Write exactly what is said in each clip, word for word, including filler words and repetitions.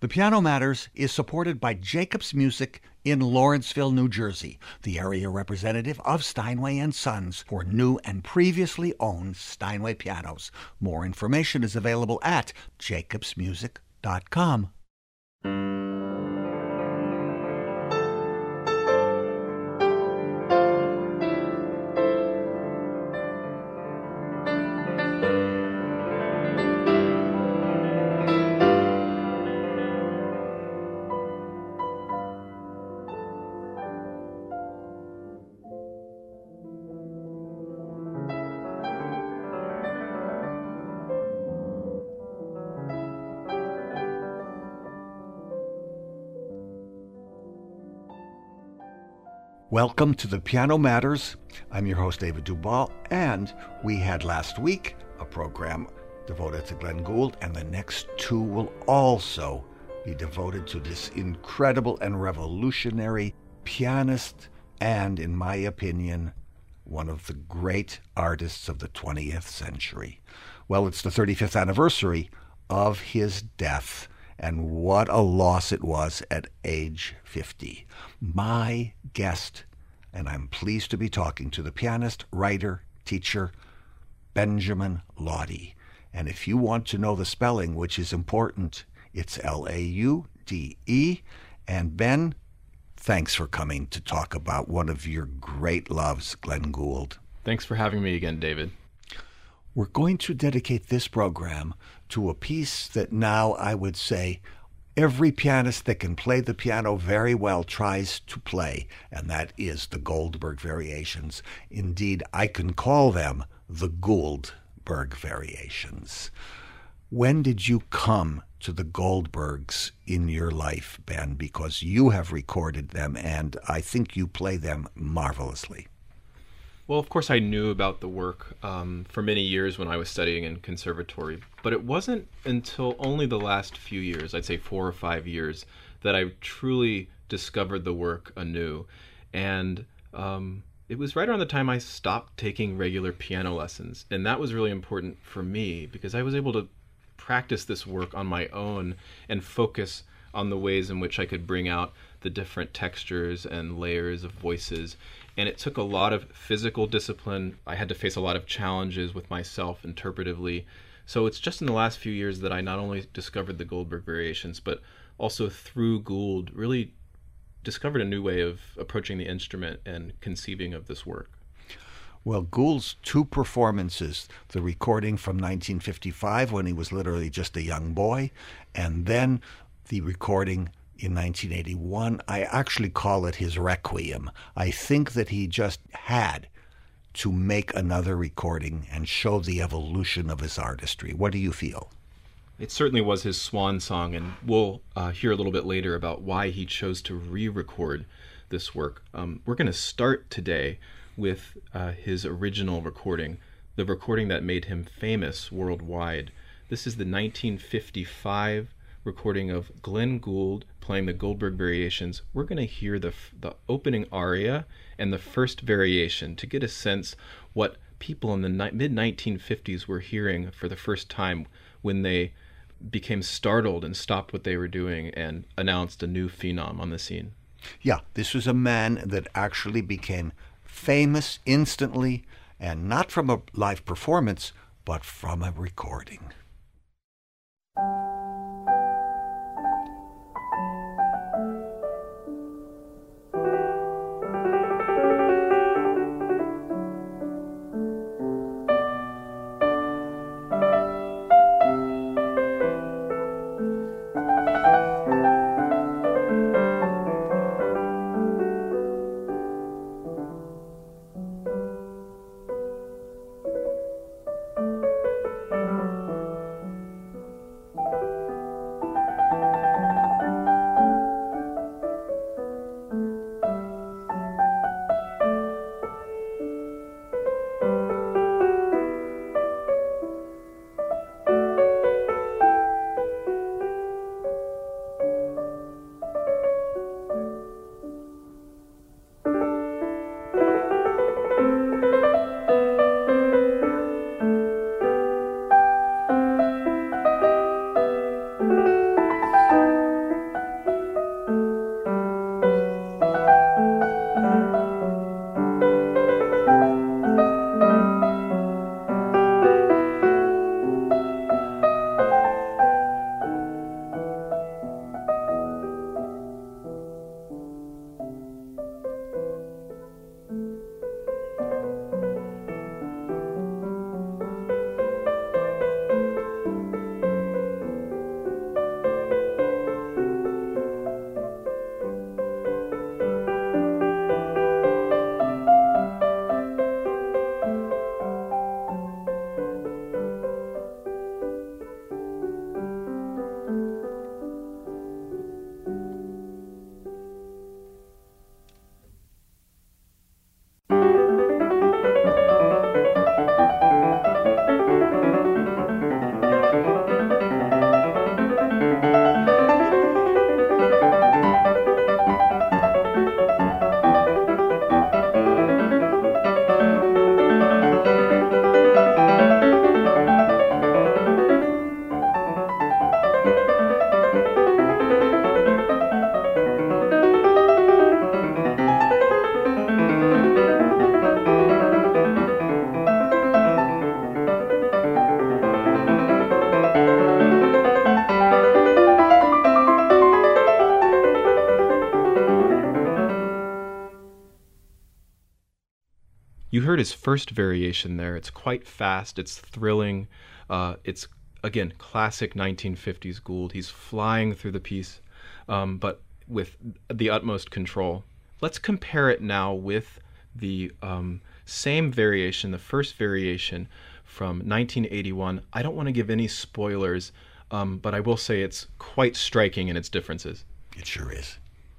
The Piano Matters is supported by Jacobs Music in Lawrenceville, New Jersey, the area representative of Steinway and Sons for new and previously owned Steinway pianos. More information is available at jacobs music dot com. Welcome to the Piano Matters. I'm your host, David Duval, and we had last week a program devoted to Glenn Gould, and the next two will also be devoted to this incredible and revolutionary pianist and, in my opinion, one of the great artists of the twentieth century. Well, it's the thirty-fifth anniversary of his death, and what a loss it was at age fifty. My guest, and I'm pleased to be talking to the pianist, writer, teacher, Benjamin Laude. And if you want to know the spelling, which is important, it's L A U D E. And Ben, thanks for coming to talk about one of your great loves, Glenn Gould. Thanks for having me again, David. We're going to dedicate this program to a piece that now I would say every pianist that can play the piano very well tries to play, and that is the Goldberg Variations. Indeed, I can call them the Goldberg Variations. When did you come to the Goldbergs in your life, Ben? Because you have recorded them, and I think you play them marvelously. Well, of course, I knew about the work um, for many years when I was studying in conservatory, but it wasn't until only the last few years, I'd say four or five years, that I truly discovered the work anew. And um, it was right around the time I stopped taking regular piano lessons, and that was really important for me because I was able to practice this work on my own and focus on the ways in which I could bring out the different textures and layers of voices. And it took a lot of physical discipline. I had to face a lot of challenges with myself interpretively. So it's just in the last few years that I not only discovered the Goldberg Variations, but also through Gould really discovered a new way of approaching the instrument and conceiving of this work. Well, Gould's two performances, the recording from nineteen fifty-five when he was literally just a young boy, and then the recording in nineteen eighty-one, I actually call it his requiem. I think that he just had to make another recording and show the evolution of his artistry. What do you feel? It certainly was his swan song, and we'll uh, hear a little bit later about why he chose to re-record this work. Um, we're going to start today with uh, his original recording, the recording that made him famous worldwide. This is the nineteen fifty-five recording of Glenn Gould playing the Goldberg Variations. We're going to hear the the opening aria and the first variation to get a sense what people in the ni- mid nineteen fifties were hearing for the first time when they became startled and stopped what they were doing and announced a new phenom on the scene. Yeah, this was a man that actually became famous instantly, and not from a live performance, but from a recording. You heard his first variation there. It's quite fast. It's thrilling. Uh, it's, again, classic nineteen fifties Gould. He's flying through the piece, um, but with the utmost control. Let's compare it now with the um, same variation, the first variation from nineteen eighty-one. I don't want to give any spoilers, um, but I will say it's quite striking in its differences. It sure is.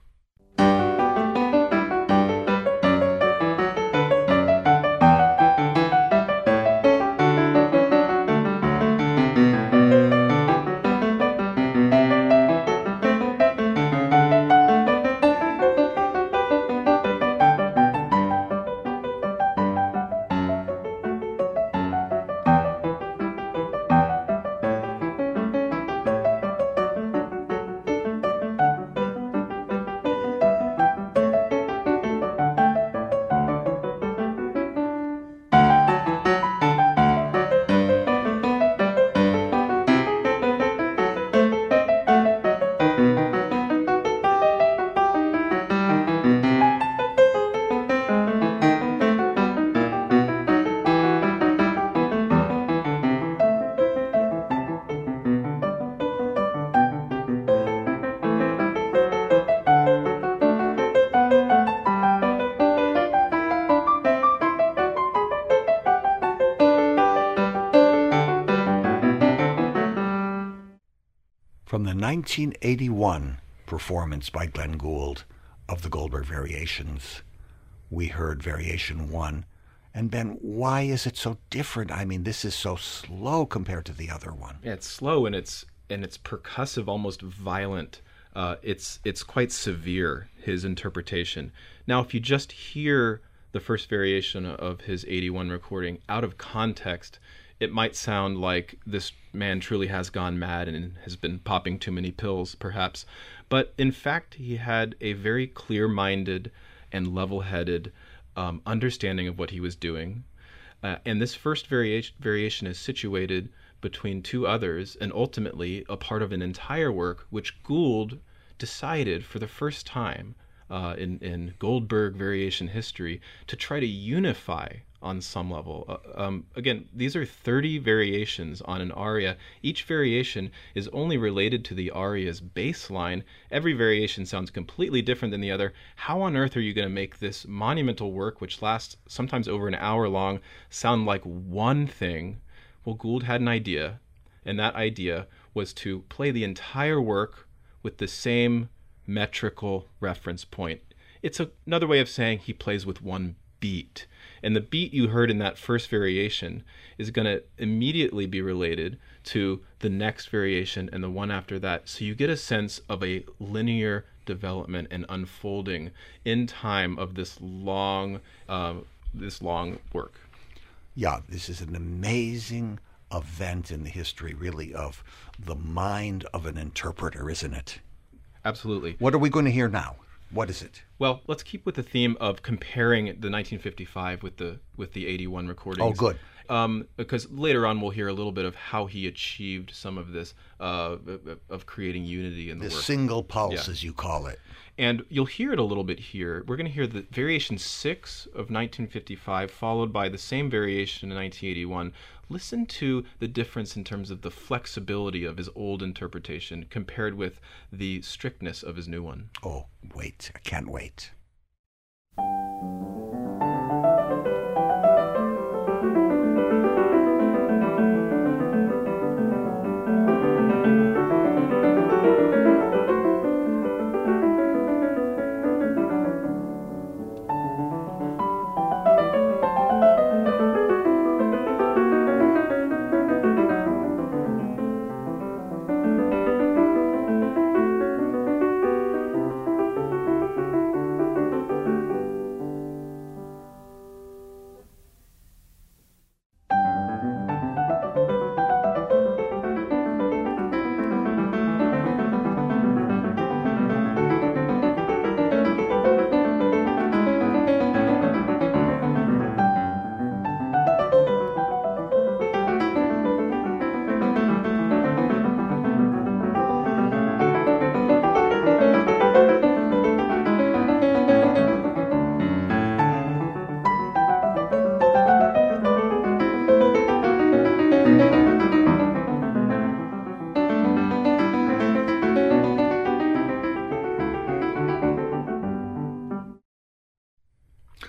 From the nineteen eighty-one performance by Glenn Gould of the Goldberg Variations, we heard Variation one. And Ben, why is it so different? I mean, this is so slow compared to the other one. Yeah, it's slow and it's and it's percussive, almost violent. Uh, it's it's quite severe, his interpretation. Now, if you just hear the first variation of his eighty-one recording out of context, it might sound like this man truly has gone mad and has been popping too many pills, perhaps. But in fact, he had a very clear-minded and level-headed um, understanding of what he was doing. Uh, and this first variation, variation is situated between two others and ultimately a part of an entire work which Gould decided for the first time uh, in, in Goldberg variation history to try to unify on some level. Uh, um, again, these are thirty variations on an aria. Each variation is only related to the aria's baseline. Every variation sounds completely different than the other. How on earth are you going to make this monumental work, which lasts sometimes over an hour long, sound like one thing? Well, Gould had an idea, and that idea was to play the entire work with the same metrical reference point. It's a, another way of saying he plays with one beat. And the beat you heard in that first variation is going to immediately be related to the next variation and the one after that. So you get a sense of a linear development and unfolding in time of this long, uh, this long work. Yeah, this is an amazing event in the history, really, of the mind of an interpreter, isn't it? Absolutely. What are we going to hear now? What is it? Well, let's keep with the theme of comparing the nineteen fifty-five with the with the eighty-one recordings. Oh, good. Um, because later on we'll hear a little bit of how he achieved some of this, uh, of creating unity in the The work. single pulse, Yeah. as you call it. And you'll hear it a little bit here. We're going to hear the variation six of nineteen fifty-five, followed by the same variation in nineteen eighty-one. Listen to the difference in terms of the flexibility of his old interpretation compared with the strictness of his new one. Oh, wait. I can't wait.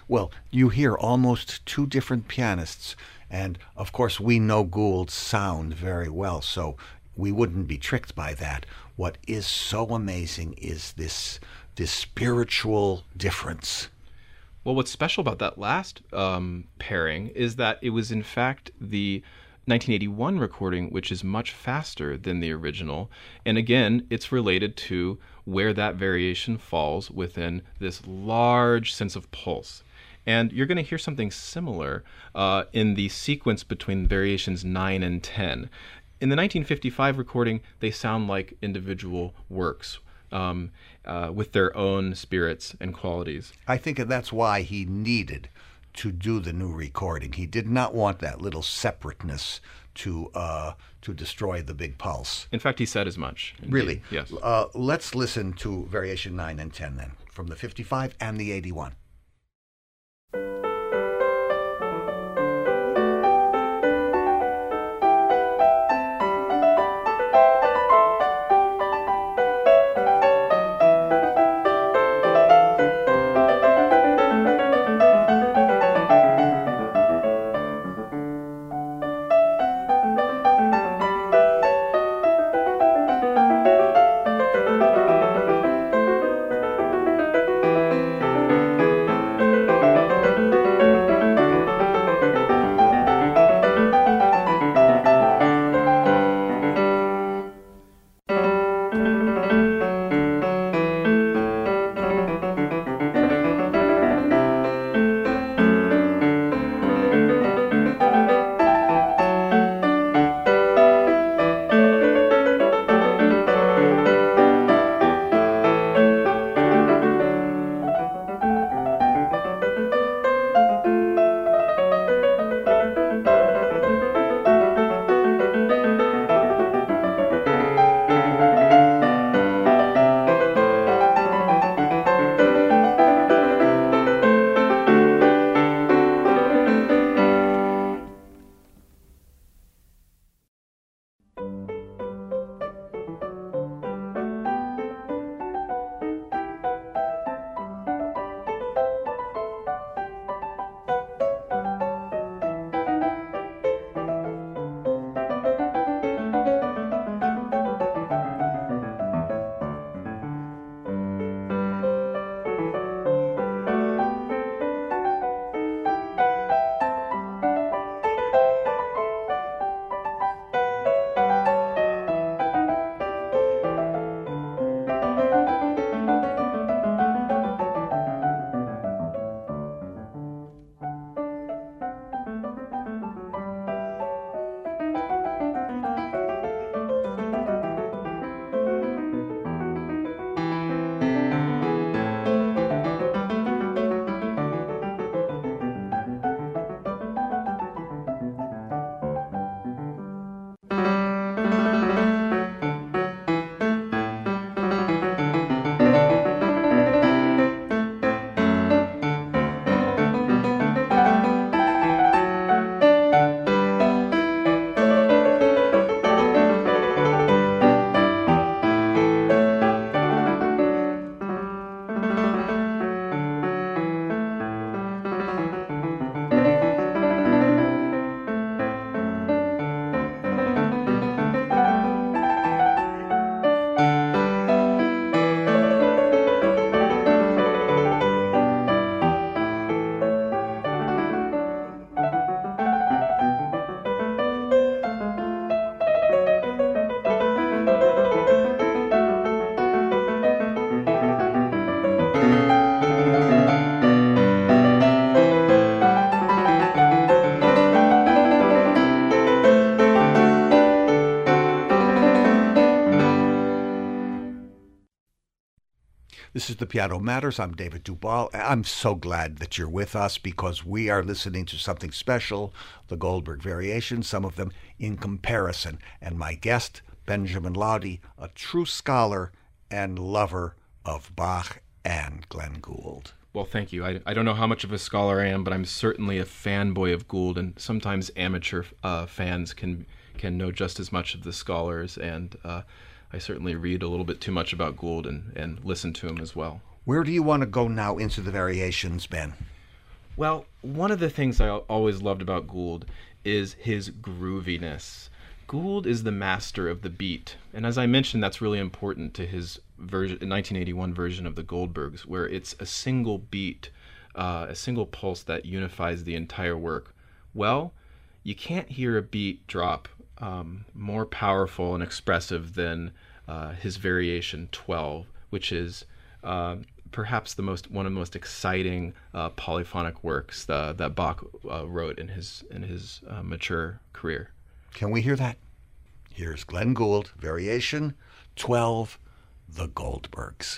Well, you hear almost two different pianists, and of course we know Gould's sound very well, so we wouldn't be tricked by that. What is so amazing is this this spiritual difference. Well, what's special about that last um, pairing is that it was in fact the nineteen eighty-one recording, which is much faster than the original. And again, it's related to where that variation falls within this large sense of pulse. And you're going to hear something similar uh, in the sequence between variations nine and ten. In the nineteen fifty-five recording, they sound like individual works um, uh, with their own spirits and qualities. I think that's why he needed to do the new recording. He did not want that little separateness to uh, to destroy the big pulse. In fact, he said as much. Indeed. Really? Yes. Uh, let's listen to variation nine and ten then, from the fifty-five and the eighty-one. This is The Piano Matters. I'm David Duvall. I'm so glad that you're with us because we are listening to something special, the Goldberg Variations, some of them in comparison. And my guest, Benjamin Lowdy, a true scholar and lover of Bach and Glenn Gould. Well, thank you. I, I don't know how much of a scholar I am, but I'm certainly a fanboy of Gould, and sometimes amateur uh, fans can can know just as much of the scholars, and uh, I certainly read a little bit too much about Gould and, and listen to him as well. Where do you want to go now into the variations, Ben? Well, one of the things I always loved about Gould is his grooviness. Gould is the master of the beat, and as I mentioned, that's really important to his version, nineteen eighty-one version of the Goldbergs, where it's a single beat, uh, a single pulse that unifies the entire work. Well, you can't hear a beat drop um, more powerful and expressive than uh, his Variation twelve, which is uh, perhaps the most one of the most exciting uh, polyphonic works uh, that Bach uh, wrote in his in his uh, mature career. Can we hear that? Here's Glenn Gould, Variation twelve, The Goldbergs.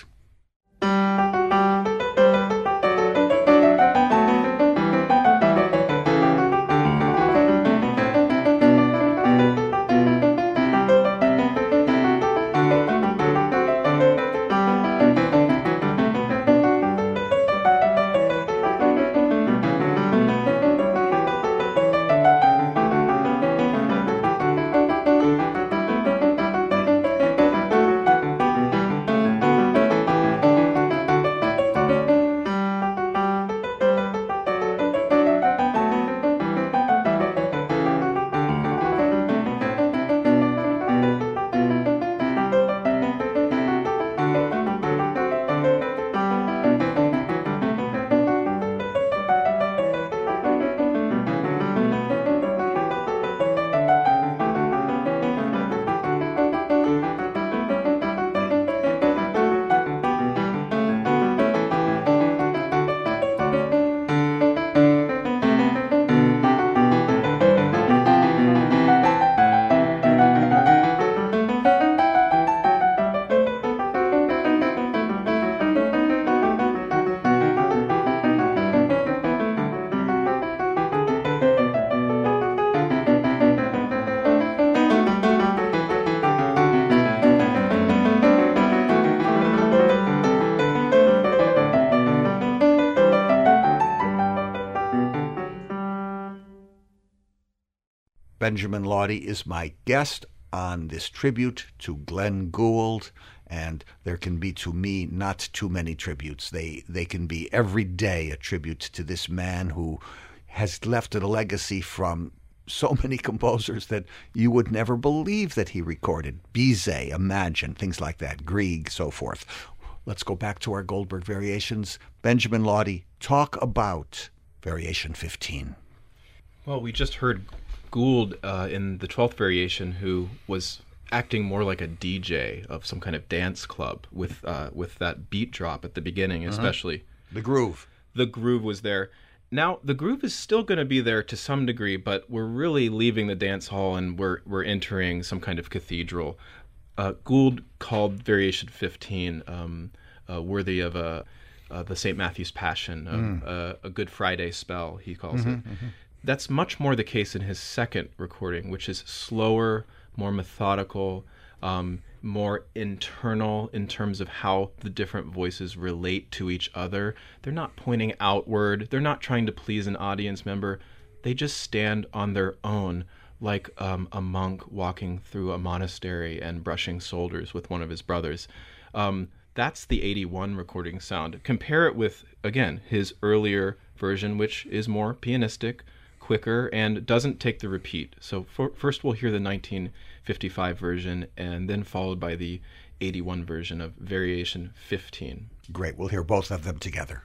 Benjamin Lawdy is my guest on this tribute to Glenn Gould, and there can be, to me, not too many tributes. They they can be every day a tribute to this man who has left a legacy from so many composers that you would never believe that he recorded. Bizet, Imagine, things like that, Grieg, so forth. Let's go back to our Goldberg variations. Benjamin Lawdy, talk about Variation fifteen. Well, we just heard Gould uh, in the twelfth Variation, who was acting more like a D J of some kind of dance club with uh, with that beat drop at the beginning, especially. Uh-huh. The groove. The groove was there. Now, the groove is still going to be there to some degree, but we're really leaving the dance hall and we're we're entering some kind of cathedral. Uh, Gould called Variation fifteen um, uh, worthy of a uh, the Saint Matthew's Passion, um, mm. uh, a Good Friday spell, he calls mm-hmm, it. Mm-hmm. That's much more the case in his second recording, which is slower, more methodical, um, more internal in terms of how the different voices relate to each other. They're not pointing outward. They're not trying to please an audience member. They just stand on their own, like um, a monk walking through a monastery and brushing shoulders with one of his brothers. Um, that's the eighty-one recording sound. Compare it with, again, his earlier version, which is more pianistic, quicker, and doesn't take the repeat. So for, first we'll hear the nineteen fifty-five version, and then followed by the eighty-one version of Variation fifteen. Great. We'll hear both of them together.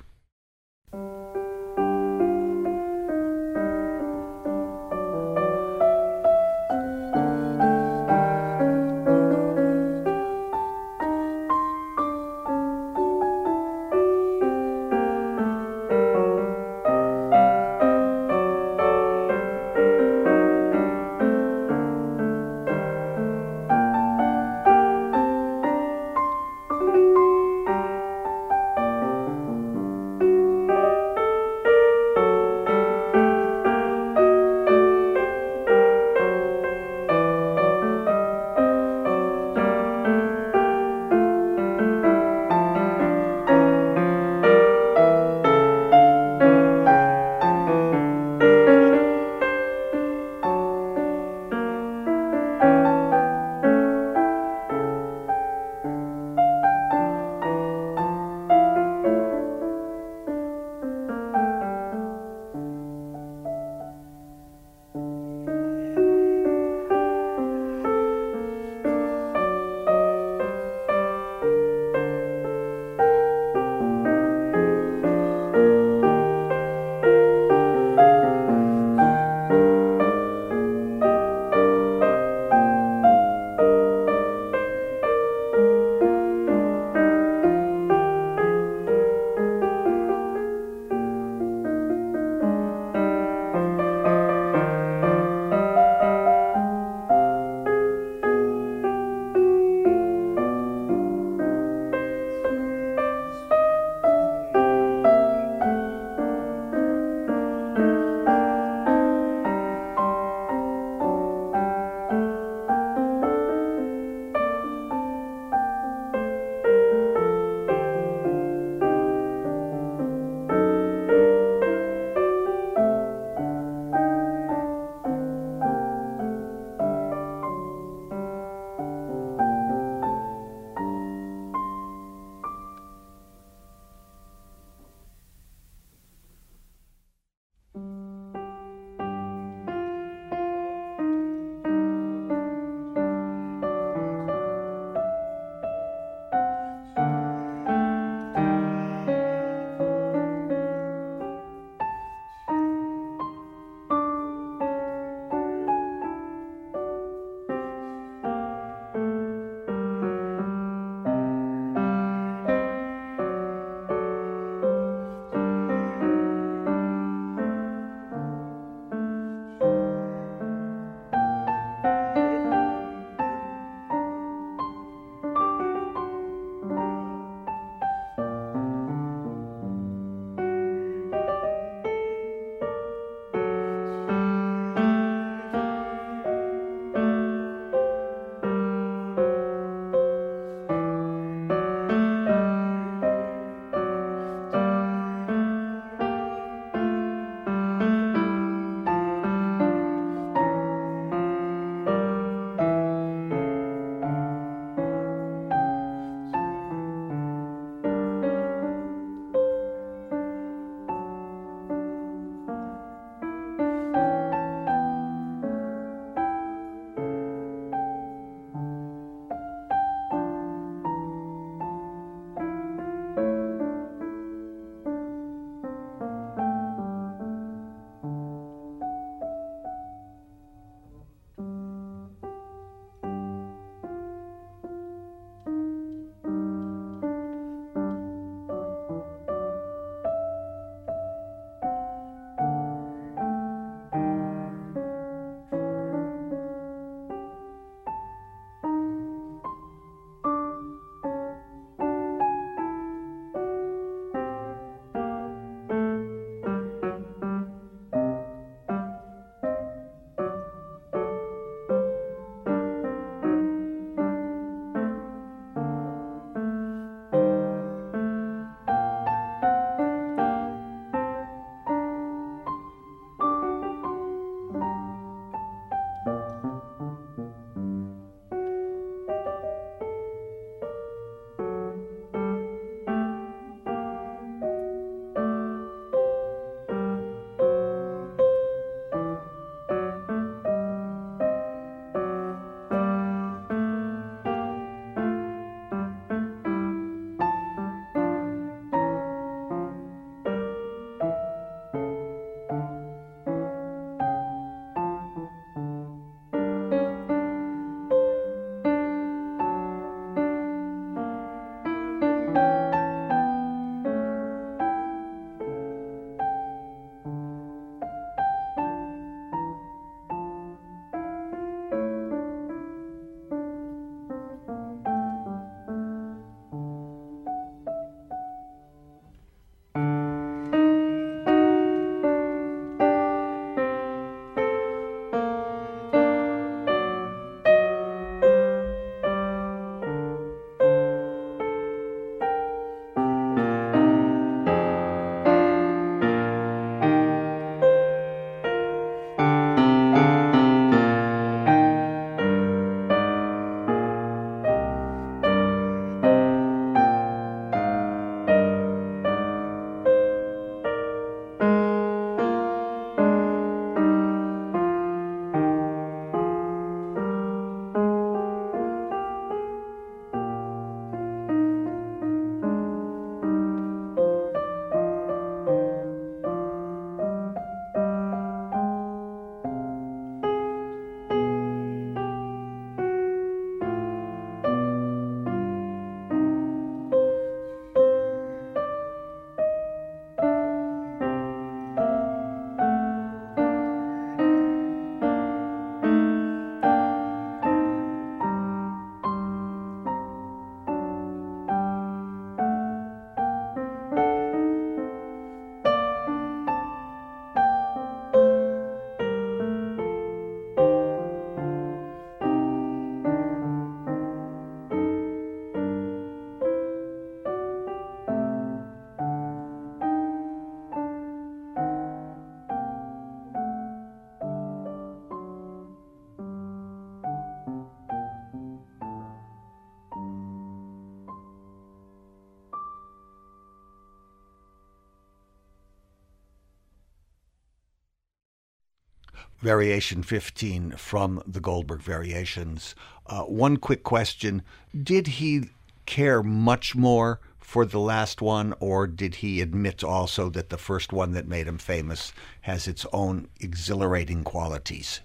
Variation fifteen from the Goldberg Variations. Uh, one quick question. Did he care much more for the last one, or did he admit also that the first one that made him famous has its own exhilarating qualities?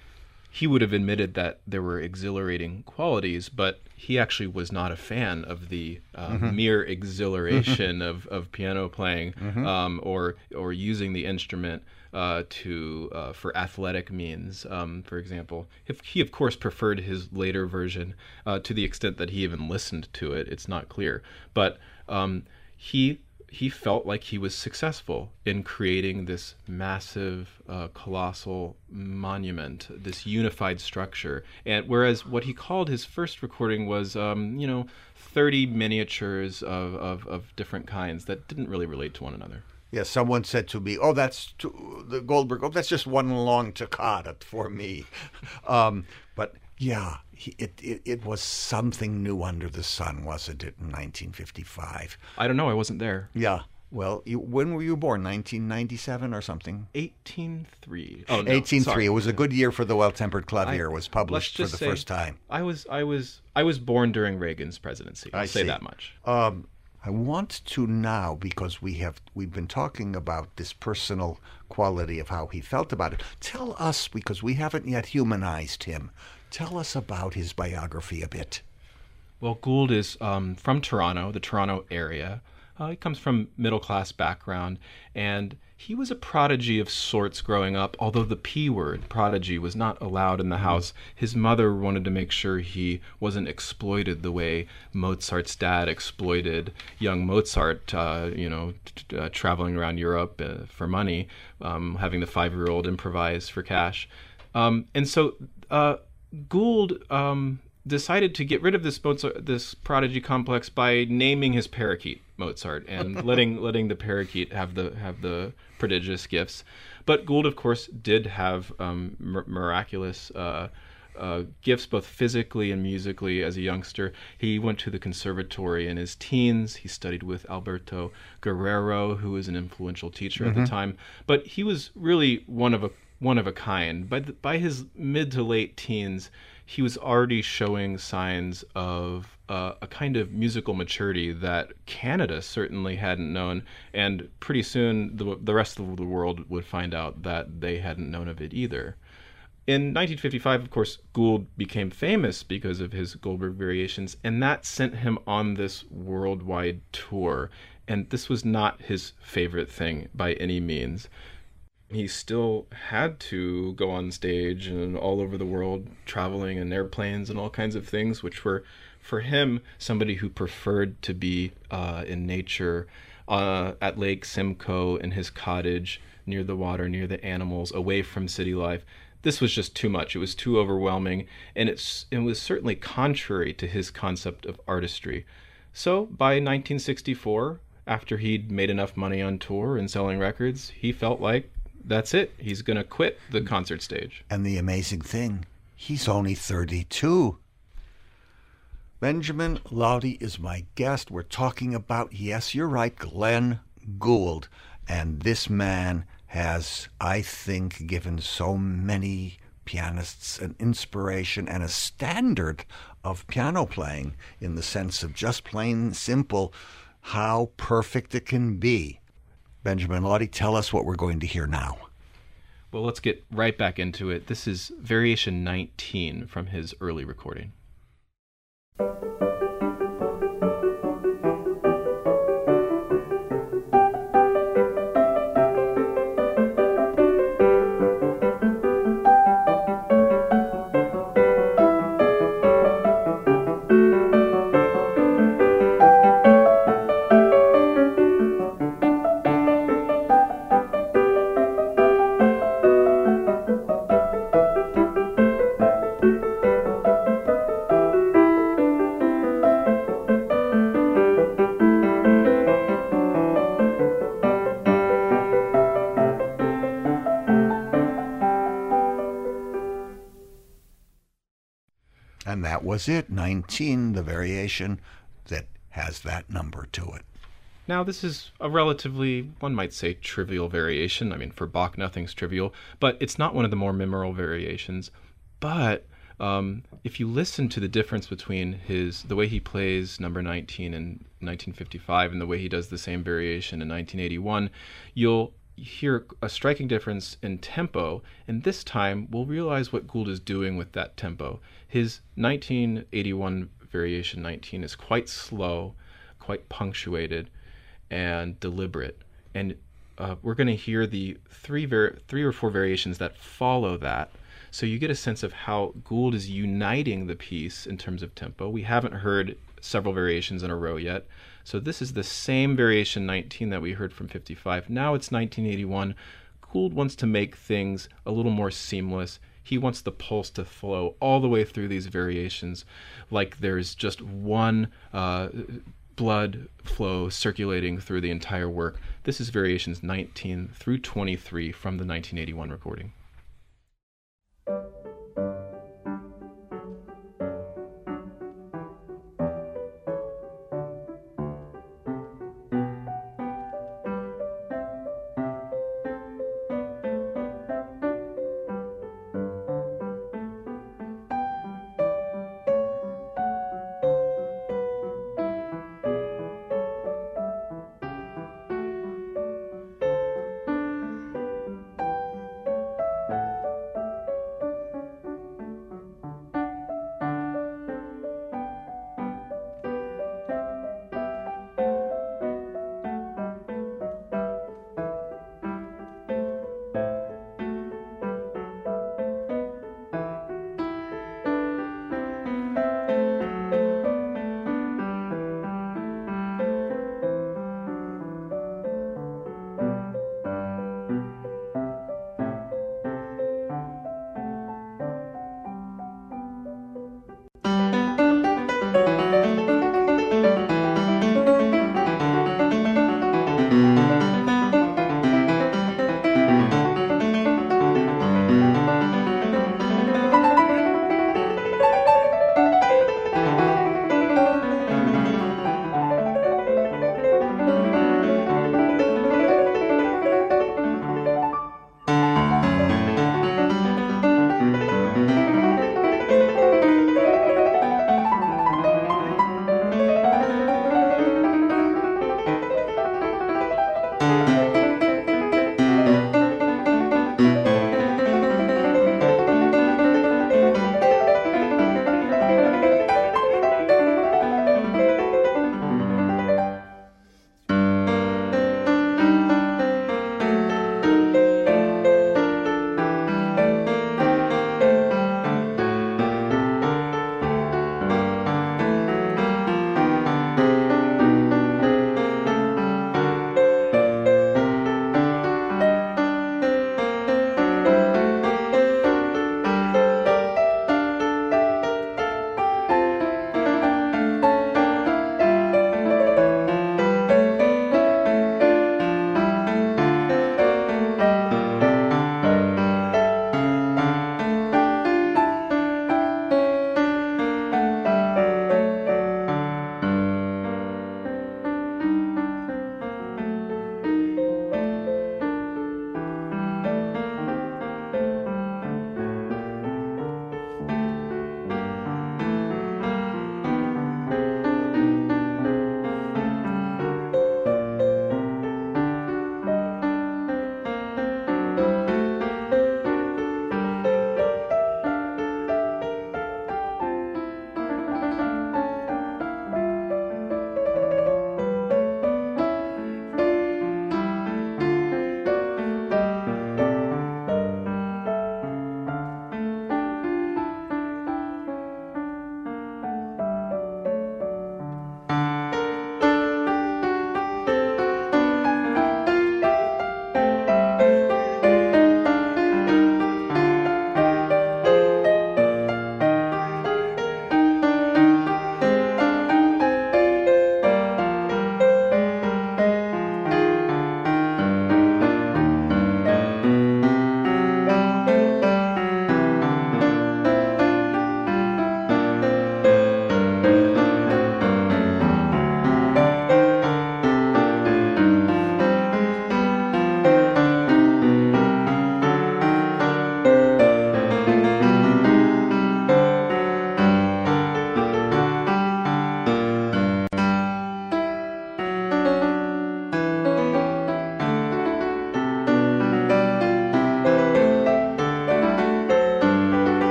He would have admitted that there were exhilarating qualities, but he actually was not a fan of the uh, mm-hmm. mere exhilaration of, of piano playing mm-hmm. um, or or using the instrument uh, to uh, for athletic means. Um, for example, if he of course preferred his later version uh, to the extent that he even listened to it. It's not clear, but um, he. He felt like he was successful in creating this massive, uh, colossal monument, this unified structure. And whereas what he called his first recording was, um, you know, thirty miniatures of, of, of different kinds that didn't really relate to one another. Yeah, someone said to me, "Oh, that's to the Goldberg. Oh, that's just one long toccata for me." um, but yeah, he, it, it it was something new under the sun, wasn't it? In nineteen fifty-five. I don't know. I wasn't there. Yeah. Well, you, when were you born? nineteen ninety-seven or something? eighteen three. Oh no, eighteen three. It was a good year for the Well-Tempered Clavier. I, it was published for the say, first time. I was I was I was born during Reagan's presidency. I'll I say see. that much. Um, I want to now, because we have we've been talking about this personal quality of how he felt about it. Tell us, because we haven't yet humanized him. Tell us about his biography a bit. Well, Gould is um, from Toronto, the Toronto area. Uh, he comes from middle-class background, and he was a prodigy of sorts growing up, although the P word, prodigy, was not allowed in the house. His mother wanted to make sure he wasn't exploited the way Mozart's dad exploited young Mozart, uh, you know, t- uh, traveling around Europe uh, for money, um, having the five-year-old improvise for cash. Um, and so uh, Gould... Um, decided to get rid of this Mozart, this prodigy complex by naming his parakeet Mozart and letting letting the parakeet have the have the prodigious gifts. But Gould, of course, did have um, mir- miraculous uh, uh, gifts, both physically and musically. As a youngster, he went to the conservatory in his teens. He studied with Alberto Guerrero, who was an influential teacher mm-hmm. at the time. But he was really one of a one of a kind. By the, by his mid to late teens, he was already showing signs of uh, a kind of musical maturity that Canada certainly hadn't known, and pretty soon the, the rest of the world would find out that they hadn't known of it either. In nineteen fifty-five, of course, Gould became famous because of his Goldberg Variations, and that sent him on this worldwide tour. And this was not his favorite thing by any means. He still had to go on stage and all over the world, traveling in airplanes and all kinds of things, which were, for him, somebody who preferred to be uh, in nature, uh, at Lake Simcoe, in his cottage, near the water, near the animals, away from city life. This was just too much. It was too overwhelming, and it's, it was certainly contrary to his concept of artistry. So by nineteen sixty-four, after he'd made enough money on tour and selling records, he felt like that's it. He's going to quit the concert stage. And the amazing thing, he's only thirty-two. Benjamin Laude is my guest. We're talking about, yes, you're right, Glenn Gould. And this man has, I think, given so many pianists an inspiration and a standard of piano playing, in the sense of just plain simple how perfect it can be. Benjamin Laude, tell us what we're going to hear now. Well, let's get right back into it. This is Variation nineteen from his early recording. And that was it, nineteen, the variation that has that number to it. Now, this is a relatively, one might say, trivial variation. I mean, for Bach, nothing's trivial, but it's not one of the more memorable variations. But um, if you listen to the difference between his the way he plays number nineteen in nineteen fifty-five and the way he does the same variation in nineteen eighty-one, you'll hear a striking difference in tempo, and this time we'll realize what Gould is doing with that tempo. His nineteen eighty-one variation nineteen is quite slow, quite punctuated, and deliberate. And uh, we're going to hear the three var- three or four variations that follow that. So you get a sense of how Gould is uniting the piece in terms of tempo. We haven't heard several variations in a row yet. So this is the same variation nineteen that we heard from fifty-five. Now it's nineteen eighty-one. Gould wants to make things a little more seamless. He wants the pulse to flow all the way through these variations, like there's just one uh, blood flow circulating through the entire work. This is variations nineteen through twenty-three from the nineteen eighty-one recording.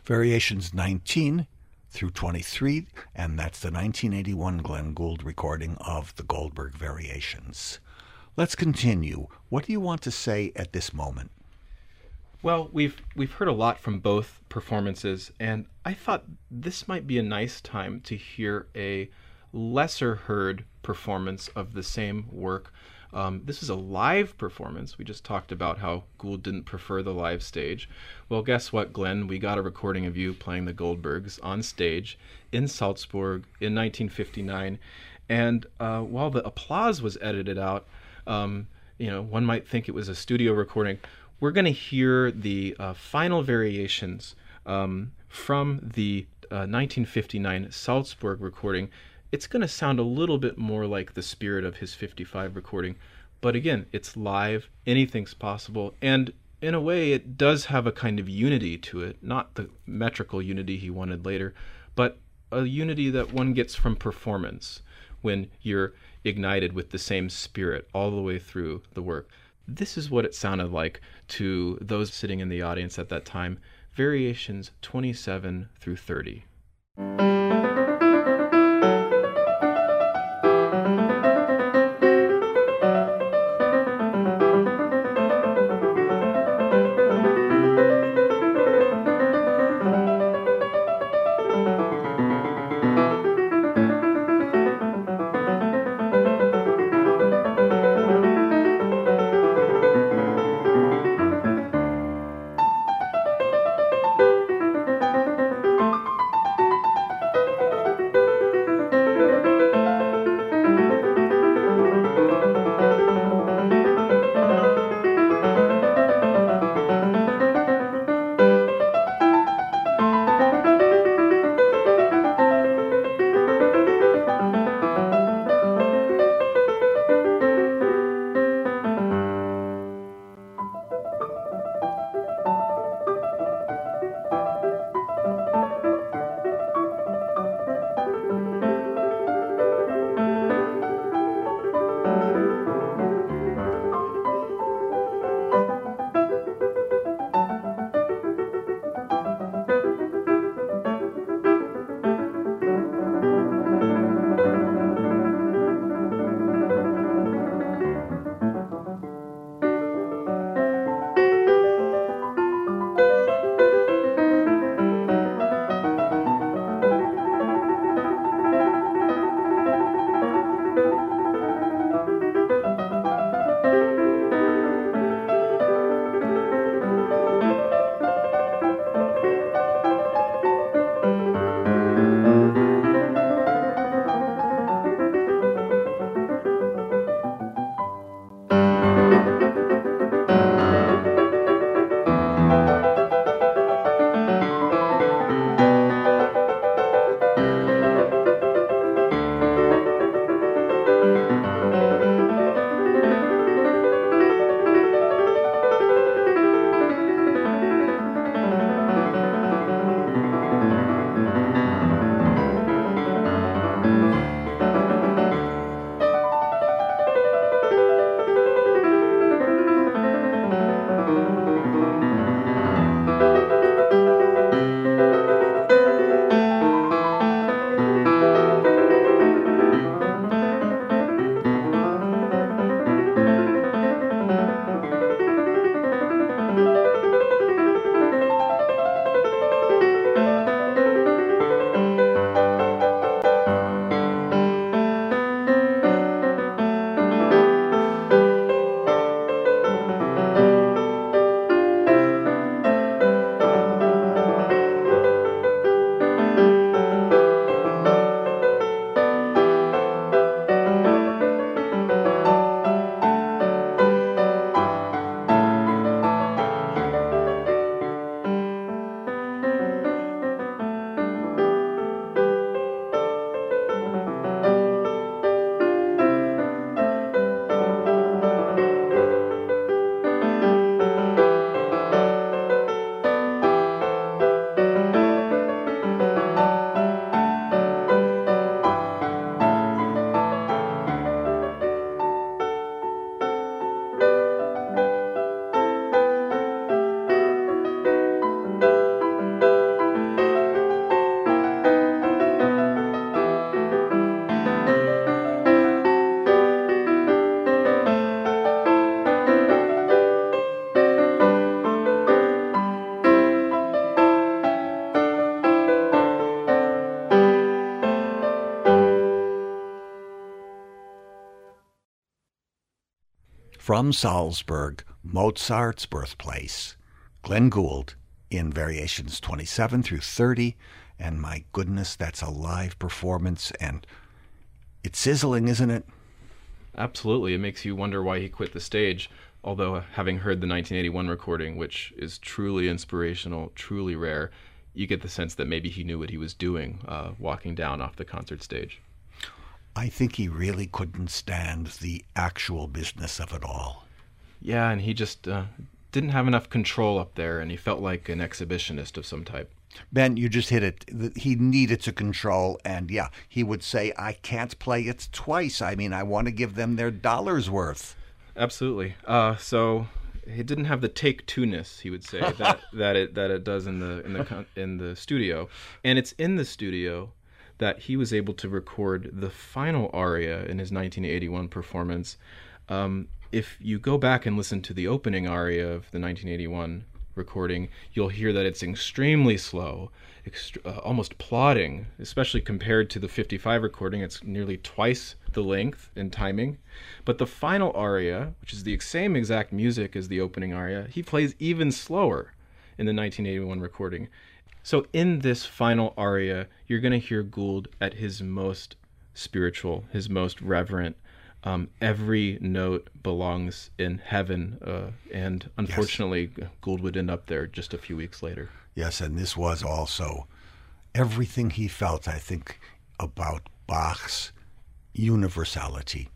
Variations nineteen through twenty-three, and that's the nineteen eighty-one Glenn Gould recording of the Goldberg Variations. Let's continue. What do you want to say at this moment? Well, we've we've heard a lot from both performances, and I thought this might be a nice time to hear a lesser heard performance of the same work. Um, this is a live performance. We just talked about how Gould didn't prefer the live stage. Well, guess what, Glenn? We got a recording of you playing the Goldbergs on stage in Salzburg in nineteen fifty-nine. And uh, while the applause was edited out, um, you know, one might think it was a studio recording. We're going to hear the uh, final variations um, from the uh, nineteen fifty-nine Salzburg recording. It's going to sound a little bit more like the spirit of his fifty-five recording. But again, it's live, anything's possible, and in a way it does have a kind of unity to it, not the metrical unity he wanted later, but a unity that one gets from performance when you're ignited with the same spirit all the way through the work. This is what it sounded like to those sitting in the audience at that time. Variations twenty-seven through thirty. from Salzburg, Mozart's birthplace, Glenn Gould, in Variations twenty-seven through thirty. And my goodness, that's a live performance, and it's sizzling, isn't it? Absolutely. It makes you wonder why he quit the stage. Although, having heard the nineteen eighty-one recording, which is truly inspirational, truly rare, you get the sense that maybe he knew what he was doing, uh, walking down off the concert stage. I think he really couldn't stand the actual business of it all. Yeah, and he just uh, didn't have enough control up there, and he felt like an exhibitionist of some type. Ben, you just hit it. He needed to control, and yeah, he would say, I can't play it twice. I mean, I want to give them their dollar's worth. Absolutely. Uh, so it didn't have the take two-ness, he would say, that that it that it does in the in the in the studio, and it's in the studio that he was able to record the final aria in his nineteen eighty-one performance. Um, if you go back and listen to the opening aria of the nineteen eighty-one recording, you'll hear that it's extremely slow, ext- uh, almost plodding, especially compared to the fifty-five recording. It's nearly twice the length in timing. But the final aria, which is the same exact music as the opening aria, he plays even slower in the nineteen eighty-one recording. So in this final aria, you're going to hear Gould at his most spiritual, his most reverent. Um, every note belongs in heaven, uh, and unfortunately, yes. Gould would end up there just a few weeks later. Yes, and this was also everything he felt, I think, about Bach's universality.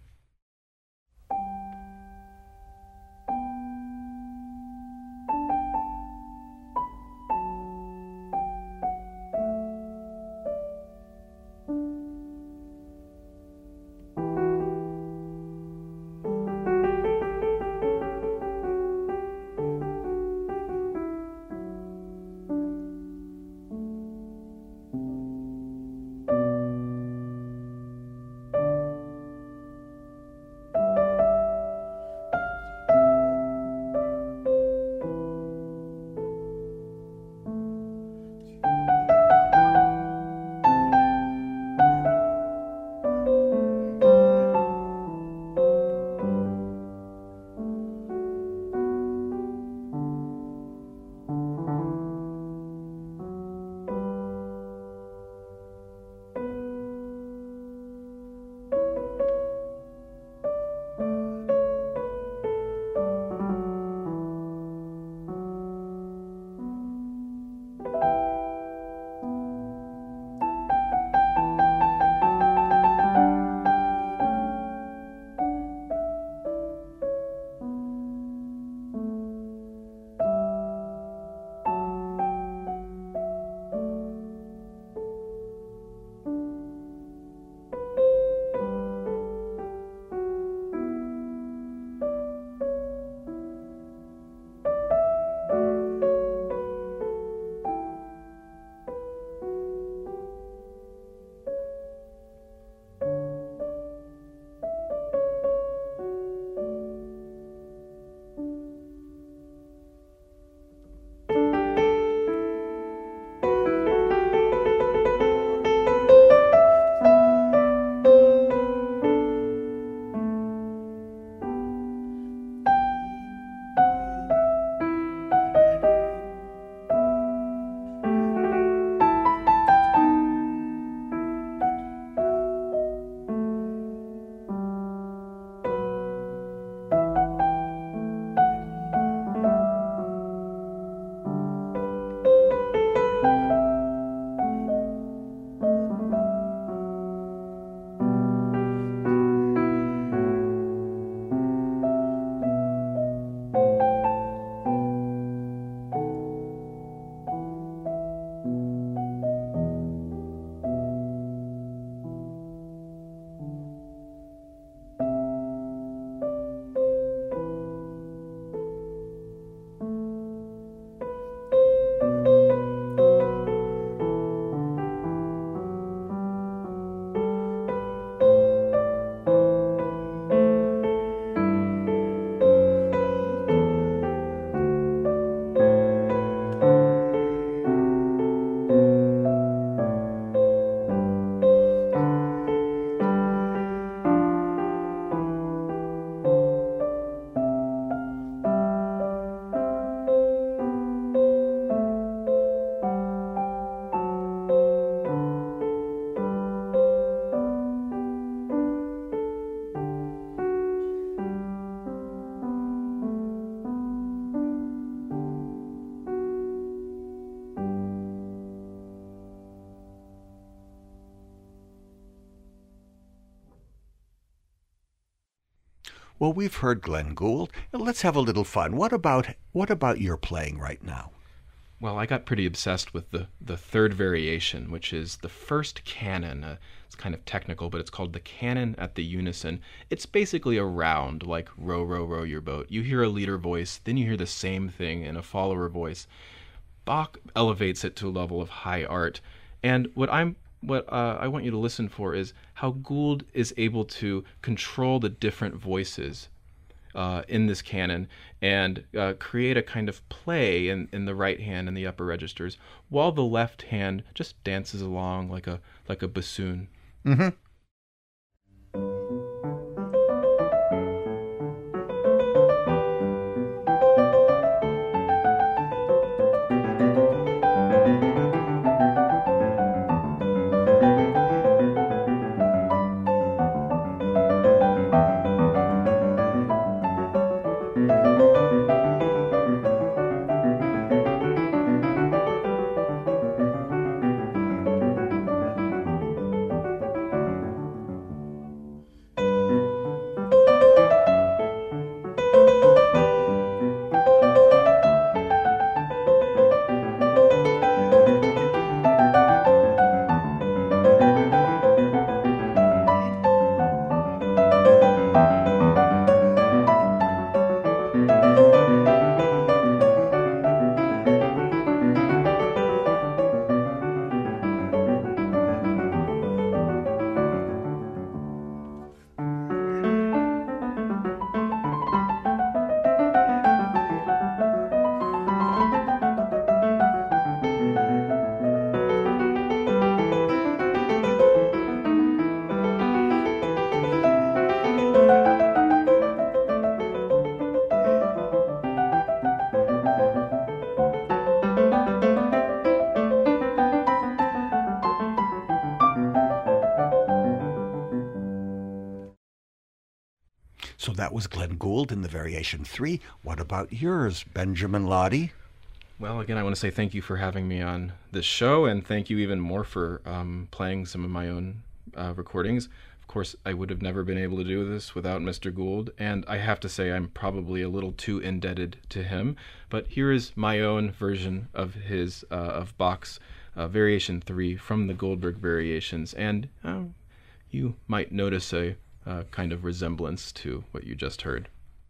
Well, we've heard Glenn Gould. Let's have a little fun. What about what about your playing right now? Well, I got pretty obsessed with the, the third variation, which is the first canon. Uh, it's kind of technical, but it's called the canon at the unison. It's basically a round, like row, row, row your boat. You hear a leader voice, then you hear the same thing in a follower voice. Bach elevates it to a level of high art. And what I'm what uh, I want you to listen for is how Gould is able to control the different voices Uh, in this canon and uh, create a kind of play in, in the right hand and the upper registers, while the left hand just dances along like a like a bassoon. Mm-hmm. So that was Glenn Gould in the Variation three. What about yours, Benjamin Lottie? Well, again, I want to say thank you for having me on this show, and thank you even more for um, playing some of my own uh, recordings. Of course, I would have never been able to do this without Mister Gould, and I have to say I'm probably a little too indebted to him. But here is my own version of his uh, of Bach's uh, Variation three from the Goldberg Variations, and uh, you might notice a uh, kind of resemblance to what you just heard.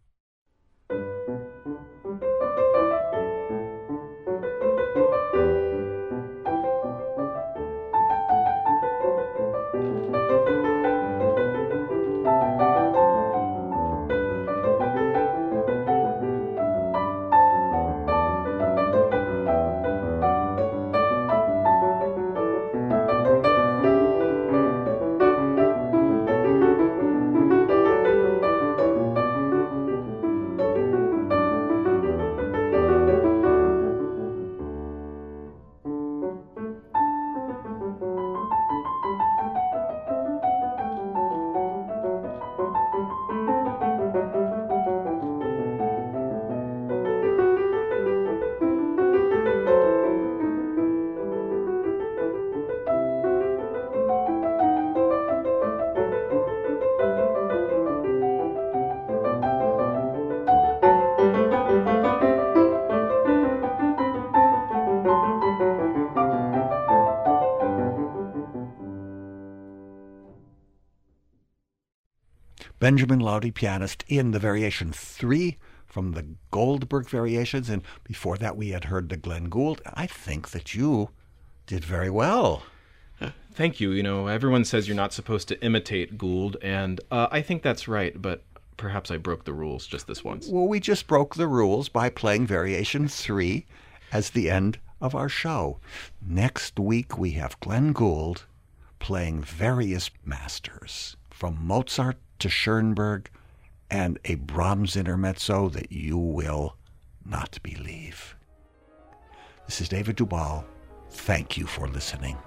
Benjamin Lottie, pianist, in the Variation three from the Goldberg Variations, and before that we had heard the Glenn Gould. I think that you did very well. Thank you. You know, everyone says you're not supposed to imitate Gould, and uh, I think that's right, but perhaps I broke the rules just this once. Well, we just broke the rules by playing Variation three as the end of our show. Next week we have Glenn Gould playing various masters, from Mozart to Schoenberg, and a Brahms intermezzo that you will not believe. This is David Dubal. Thank you for listening.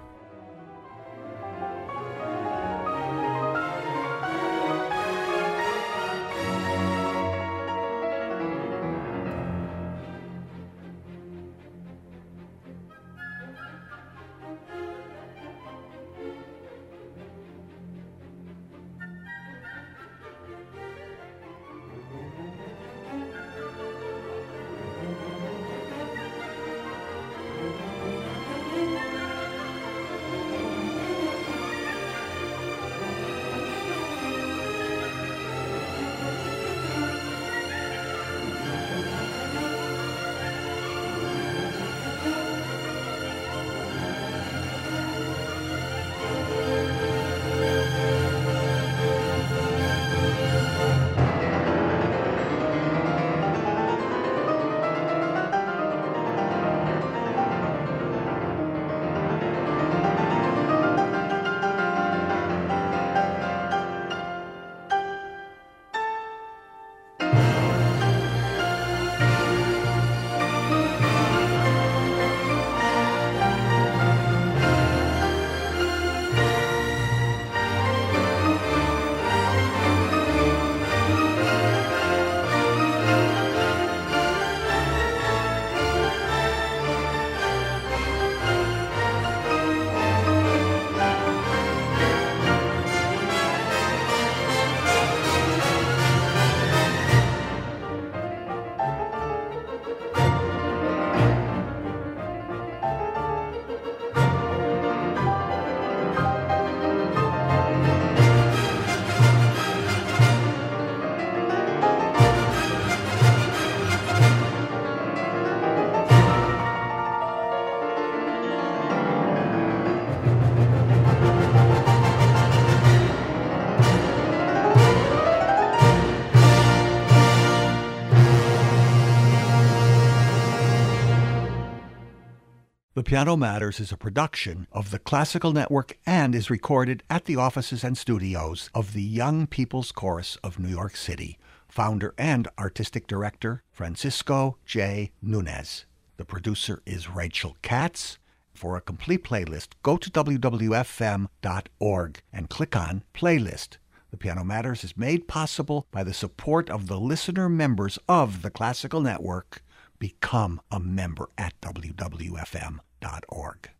The Piano Matters is a production of the Classical Network and is recorded at the offices and studios of the Young People's Chorus of New York City. Founder and artistic director, Francisco J. Nunez. The producer is Rachel Katz. For a complete playlist, go to w w f m dot org and click on Playlist. The Piano Matters is made possible by the support of the listener members of the Classical Network. Become a member at w w f m dot org.